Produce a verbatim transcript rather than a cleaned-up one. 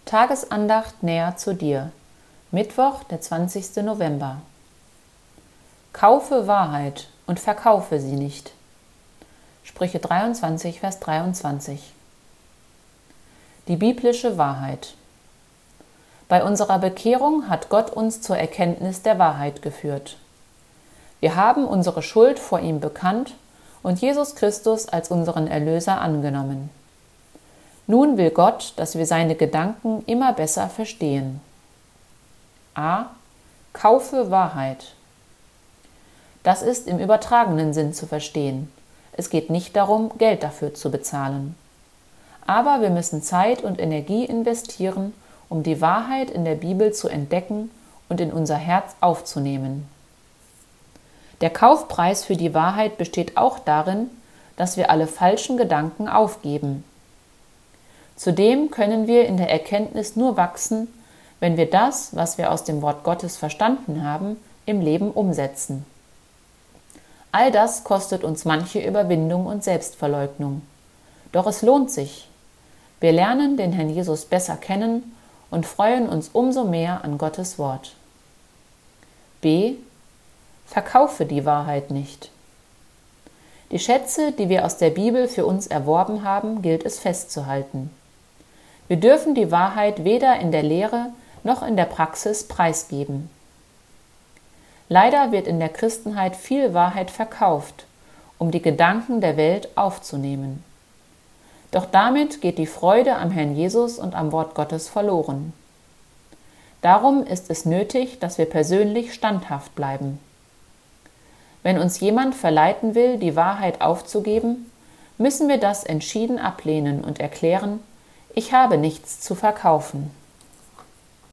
Tagesandacht näher zu dir. Mittwoch, der zwanzigste November. Kaufe Wahrheit und verkaufe sie nicht. Sprüche dreiundzwanzig, Vers dreiundzwanzig. Die biblische Wahrheit. Bei unserer Bekehrung hat Gott uns zur Erkenntnis der Wahrheit geführt. Wir haben unsere Schuld vor ihm bekannt und Jesus Christus als unseren Erlöser angenommen. Nun will Gott, dass wir seine Gedanken immer besser verstehen. A. Kaufe Wahrheit. Das ist im übertragenen Sinn zu verstehen. Es geht nicht darum, Geld dafür zu bezahlen. Aber wir müssen Zeit und Energie investieren, um die Wahrheit in der Bibel zu entdecken und in unser Herz aufzunehmen. Der Kaufpreis für die Wahrheit besteht auch darin, dass wir alle falschen Gedanken aufgeben. Zudem können wir in der Erkenntnis nur wachsen, wenn wir das, was wir aus dem Wort Gottes verstanden haben, im Leben umsetzen. All das kostet uns manche Überwindung und Selbstverleugnung. Doch es lohnt sich. Wir lernen den Herrn Jesus besser kennen und freuen uns umso mehr an Gottes Wort. B. Verkaufe die Wahrheit nicht. Die Schätze, die wir aus der Bibel für uns erworben haben, gilt es festzuhalten. Wir dürfen die Wahrheit weder in der Lehre noch in der Praxis preisgeben. Leider wird in der Christenheit viel Wahrheit verkauft, um die Gedanken der Welt aufzunehmen. Doch damit geht die Freude am Herrn Jesus und am Wort Gottes verloren. Darum ist es nötig, dass wir persönlich standhaft bleiben. Wenn uns jemand verleiten will, die Wahrheit aufzugeben, müssen wir das entschieden ablehnen und erklären: Ich habe nichts zu verkaufen.